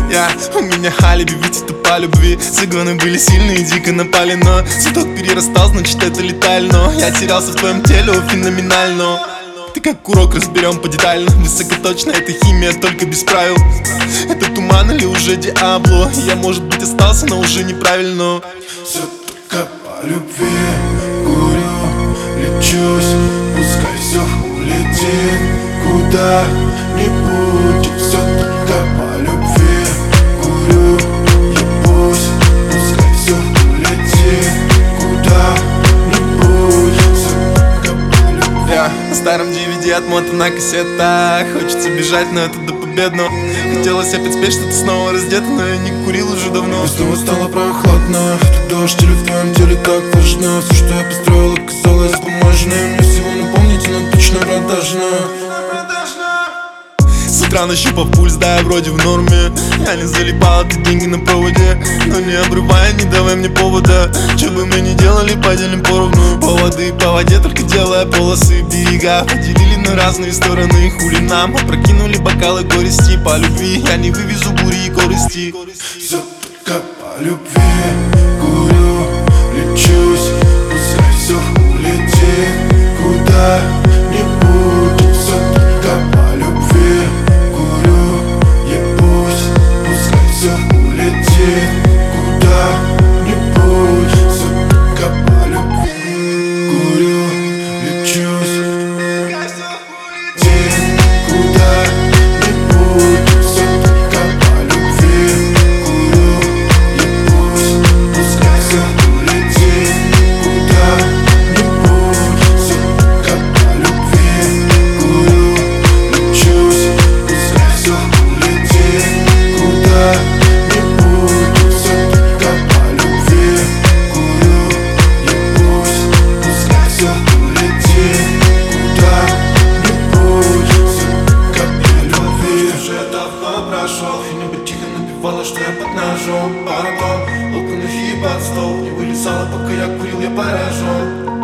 У меня алиби, ведь это по любви. Загоны были сильные, дико напали, но цветок перерастал, значит это летально. Я терялся в твоем теле, феноменально. Ты как урок, разберем подетально. Высокоточно, это химия, только без правил. Это туман или уже Диабло? Я, может быть, остался, но уже неправильно. Все только по любви. Курю, лечусь, пускай все улетит куда-нибудь. Все только по любви. Курю, ебусь, пускай все улетит куда-нибудь. Все только по любви. На старом DVD отмотан на кассетах. Хочется бежать, но это до победного. Хотелось опять спеть, что ты снова раздета, но я не курил уже давно. И снова стало прохладно. Тут дождь или в твоем теле так важно. Все, что я построил, оказалось бумажным. Мне всего напомнить, но точно продажно. С утра нащупав пульс, да, я вроде в норме. Я не залипал, ты деньги на проводе. Но не обрывай, не давай мне повода. Че бы мы ни делали, поделим поровну. Поводы по воде, только делая полосы. Берега поделили на разные стороны. Хули нам, опрокинули бокалы горести. По любви я не вывезу бури и корысти. Все только по любви. Курю, лечусь, пускай все улетит куда-нибудь. Все только по любви. Курю, ебусь, пускай все улетит куда-нибудь. Все только по любви. Курю, лечусь, куда-нибудь. Все только по любви. Курю, ебусь, пускай все улетит куда-нибудь. Все только по любви. Курю, лечусь, пускай все улетит куда-нибудь. Все только по любви. Курю, ебусь, пускай все улетит куда-нибудь. Все только по любви. Уже давно прошел, и небо тихо напевало, что я под ножом. Парадом, локоны и под стол. Не вылезала, пока я курил, я поражен.